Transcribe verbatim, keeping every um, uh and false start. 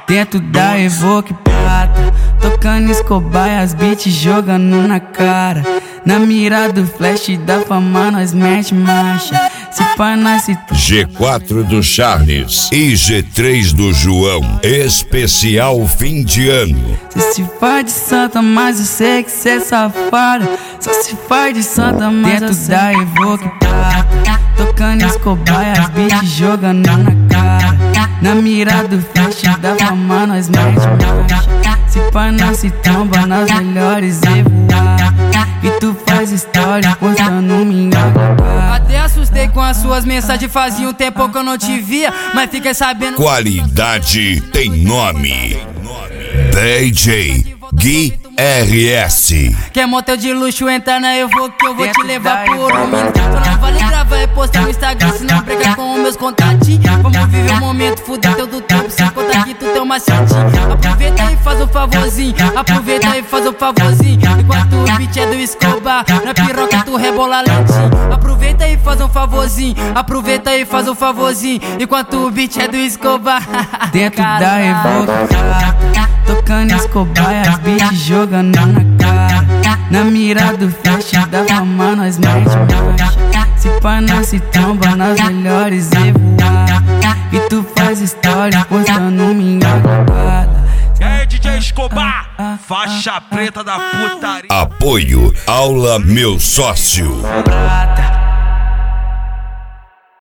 Dentro da Evoque prata, tocando Escobar e as beats jogando na cara. Na mira do flash da fama nós mete marcha. Se pá nasce G quatro do Charles e G três do João, especial fim de ano. Cê se faz de santa, mas eu sei que cê é safada. Só se faz de santa, mas dentro da Evoque prata, tocando Escobar e as beats jogando na cara. Na mira do flash da fama nós mete marcha. Se pá nasce tomba nas melhores e voar. E tu faz história postando minha cara. Até assustei com as suas mensagens, fazia um tempo que eu não te via, mas fiquei sabendo. Qualidade tem nome. D J Gui R S. Quer motel de luxo, entra na Evoque que eu vou te levar por um minuto. Não vale gravar e postar no Instagram, se não brigar com os meus contatinhos. Vamos viver o momento, fuder teu do tempo, sem contar que tu tem um macetinho. Aproveita e faz um favorzinho, aproveita e faz um favorzinho. Enquanto o beat é do Escobar, na piroca tu rebola lentinho. Aproveita e faz um favorzinho, aproveita e faz um favorzinho. Enquanto o beat é do Escobar. Dentro da Evoque prata, tocando Escobar e as beats jogando na cara. Na mira do flash da fama nós mete marcha. Se pá nasce tomba nas melhores e voar. E tu faz história postando minha cara. É D J Escobar, faixa preta da putaria. Apoio Aula Meu Sócio. Prata,